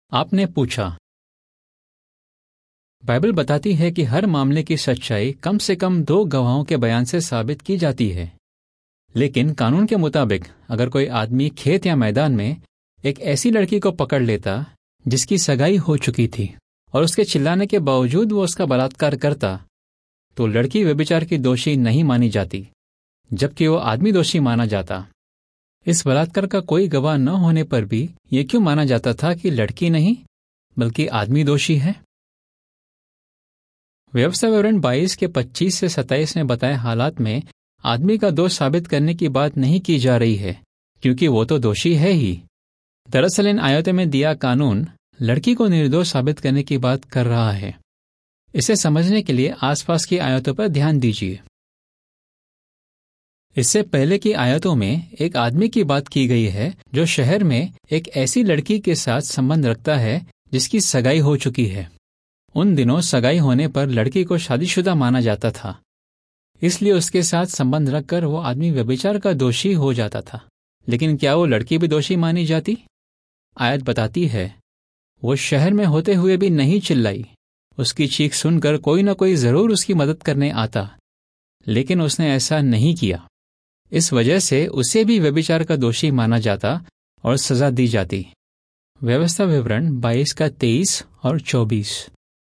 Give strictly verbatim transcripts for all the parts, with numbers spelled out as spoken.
आपने पूछा। बाइबल बताती है कि हर मामले की सच्चाई कम से कम दो गवाहों के बयान से साबित की जाती है। लेकिन कानून के मुताबिक अगर कोई आदमी खेत या मैदान में एक ऐसी लड़की को पकड़ लेता जिसकी सगाई हो चुकी थी और उसके चिल्लाने के बावजूद वो उसका बलात्कार करता, तो लड़की व्यभिचार की दोषी नहीं मानी जाती, जबकि वो आदमी दोषी माना जाता। इस बलात्कार का कोई गवाह न होने पर भी ये क्यों माना जाता था कि लड़की नहीं बल्कि आदमी दोषी है? व्यवस्था विवरण बाईस के पच्चीस से सत्ताईस में बताए हालात में आदमी का दोष साबित करने की बात नहीं की जा रही है, क्योंकि वो तो दोषी है ही। दरअसल इन आयतों में दिया कानून लड़की को निर्दोष साबित करने की बात कर रहा है। इसे समझने के लिए आसपास की आयतों पर ध्यान दीजिए। इससे पहले की आयतों में एक आदमी की बात की गई है जो शहर में एक ऐसी लड़की के साथ संबंध रखता है जिसकी सगाई हो चुकी है। उन दिनों सगाई होने पर लड़की को शादीशुदा माना जाता था, इसलिए उसके साथ संबंध रखकर वो आदमी व्यभिचार का दोषी हो जाता था। लेकिन क्या वो लड़की भी दोषी मानी जाती? आयत बताती है, वो शहर में होते हुए भी नहीं चिल्लाई। उसकी चीख सुनकर कोई न कोई जरूर उसकी मदद करने आता, लेकिन उसने ऐसा नहीं किया। इस वजह से उसे भी व्यभिचार का दोषी माना जाता और सजा दी जाती। व्यवस्था विवरण बाईस का तेईस और चौबीस।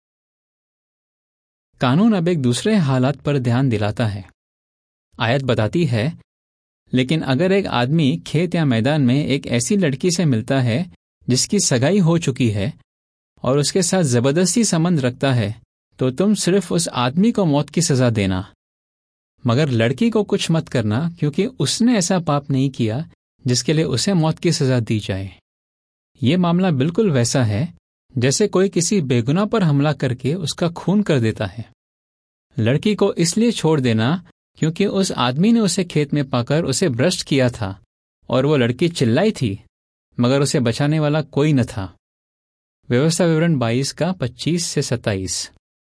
कानून अब एक दूसरे हालात पर ध्यान दिलाता है। आयत बताती है, लेकिन अगर एक आदमी खेत या मैदान में एक ऐसी लड़की से मिलता है जिसकी सगाई हो चुकी है और उसके साथ जबरदस्ती संबंध रखता है, तो तुम सिर्फ उस आदमी को मौत की सजा देना, मगर लड़की को कुछ मत करना, क्योंकि उसने ऐसा पाप नहीं किया जिसके लिए उसे मौत की सजा दी जाए। ये मामला बिल्कुल वैसा है जैसे कोई किसी बेगुनाह पर हमला करके उसका खून कर देता है। लड़की को इसलिए छोड़ देना क्योंकि उस आदमी ने उसे खेत में पाकर उसे भ्रष्ट किया था और वो लड़की चिल्लाई थी, मगर उसे बचाने वाला कोई न था। व्यवस्था विवरण बाईस का पच्चीस से सत्ताईस।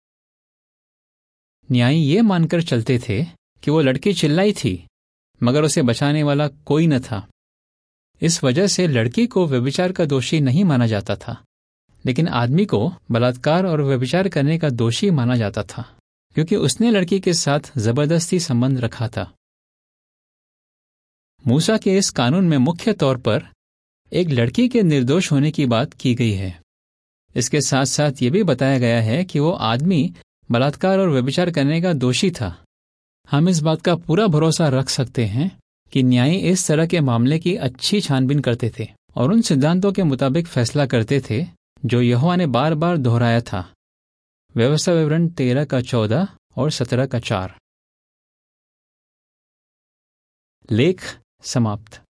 न्यायी ये मानकर चलते थे कि वो लड़की चिल्लाई थी, मगर उसे बचाने वाला कोई न था। इस वजह से लड़की को व्यभिचार का दोषी नहीं माना जाता था, लेकिन आदमी को बलात्कार और व्यभिचार करने का दोषी माना जाता था, क्योंकि उसने लड़की के साथ जबरदस्ती संबंध रखा था। मूसा के इस कानून में मुख्य तौर पर एक लड़की के निर्दोष होने की बात की गई है। इसके साथ साथ ये भी बताया गया है कि वो आदमी बलात्कार और व्यभिचार करने का दोषी था। हम इस बात का पूरा भरोसा रख सकते हैं कि न्यायी इस तरह के मामले की अच्छी छानबीन करते थे और उन सिद्धांतों के मुताबिक फैसला करते थे जो यहोवा ने बार बार दोहराया था। व्यवस्था विवरण तेरह का चौदह और सत्रह का चार। लेख समाप्त।